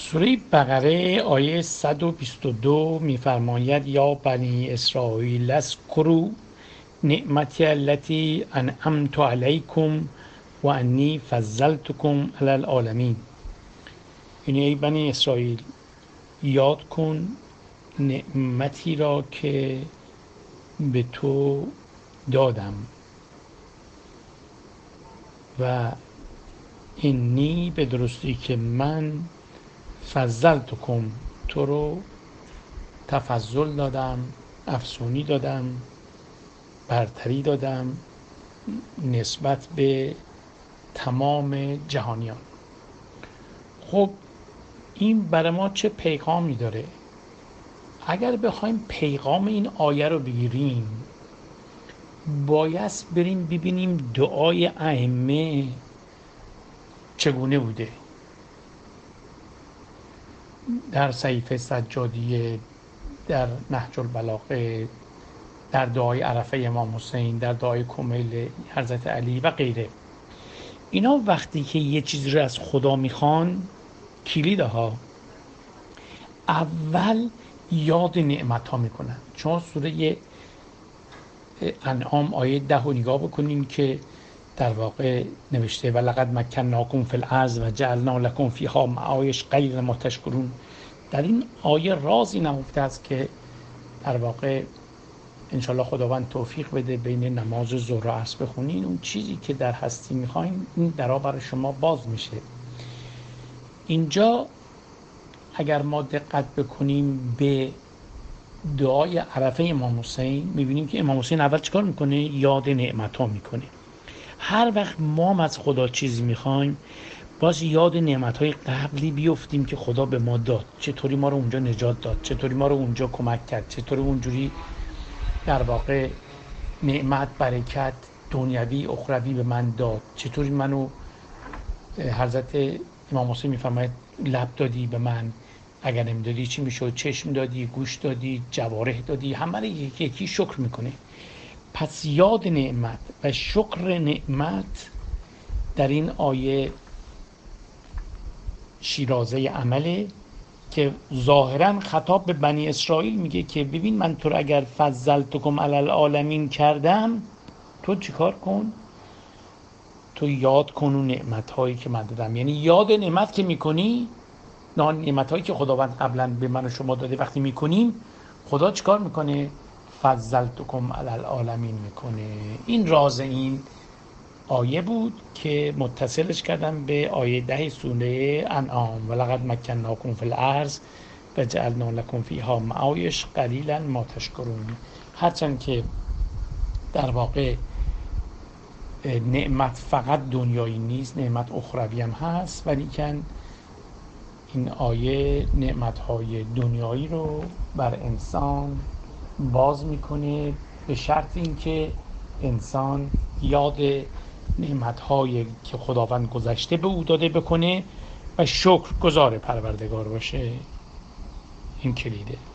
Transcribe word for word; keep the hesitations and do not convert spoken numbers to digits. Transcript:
سوره بقره آیه صد و بیست و دو می‌فرماید یا بنی اسرائیل اذکروا نعمتی التی انعمت علیکم و انی فضلتکم علی العالمین. یعنی ای بنی اسرائیل، یاد کن نعمتی را که به تو دادم و اینی به درستی که من فضلتکم، تو رو تفضل دادم، افزونی دادم، برتری دادم نسبت به تمام جهانیان. خب این برای ما چه پیغامی داره؟ اگر بخوایم پیغام این آیه رو بگیریم، بایست بریم ببینیم دعای ائمه چگونه بوده. در صحیفه سجادیه، در نهج البلاغه، در دعای عرفه امام حسین، در دعای کمیل حضرت علی و غیره. اینا وقتی که یه چیزی رو از خدا میخوان، کلیدها اول یاد نعمت ها میکنن. چون سوره انعام آیه ده رو نگاه بکنین که در واقع نوشته و لقد مکناکم فی الارض و جعلنا لکم فیها معایش قلیلا ما تشکرون. در این آیه رازی نهفته است که در واقع انشالله خداوند توفیق بده بین نماز ظهر و عصر بخونین، اون چیزی که در هستی میخواین این درا برای شما باز میشه. اینجا اگر ما دقت بکنیم به دعای عرفه امام حسین، میبینیم که امام حسین اول چیکار میکنه؟ یاد نعمت ها میکنه. هر وقت ما از خدا چیزی میخوایم، باز یاد نعمت های قبلی بیفتیم که خدا به ما داد، چطوری ما رو اونجا نجات داد، چطوری ما رو اونجا کمک کرد، چطوری اونجوری در واقع نعمت، برکت دنیوی اخروی به من داد، چطوری منو حضرت امام حسین میفرماید لب دادی به من، اگر نمیدادی چی میشد؟ چشم دادی، گوش دادی، جوارح دادی. همه رو یکی یکی شکر میکنه. پس یاد نعمت و شکر نعمت در این آیه شیرازه عمله که ظاهرا خطاب به بنی اسرائیل میگه که ببین من تو رو اگر فضلتکم علی العالمین کردم، تو چیکار کن؟ تو یاد کن اون نعمت هایی که من دادم. یعنی یاد نعمت که میکنی، نعمت هایی که خداوند قبلا به من و شما داده، وقتی میکنیم خدا چیکار میکنه؟ فضلتکم علی العالمین میکنه. این راز این آیه بود که متصلش کردم به آیه ده سوره انعام و لقد مکناکم فی الارض و جعلنا لکم فیها معایش قلیلا ما تشکرون. هرچند که در واقع نعمت فقط دنیایی نیست، نعمت اخروی هم هست، ولی که این آیه نعمت‌های دنیایی رو بر انسان باز میکنه، به شرط اینکه انسان یاد نعمت‌هایی که خداوند گذشته به او داده بکنه و شکر گزار پروردگار باشه. این کلیده.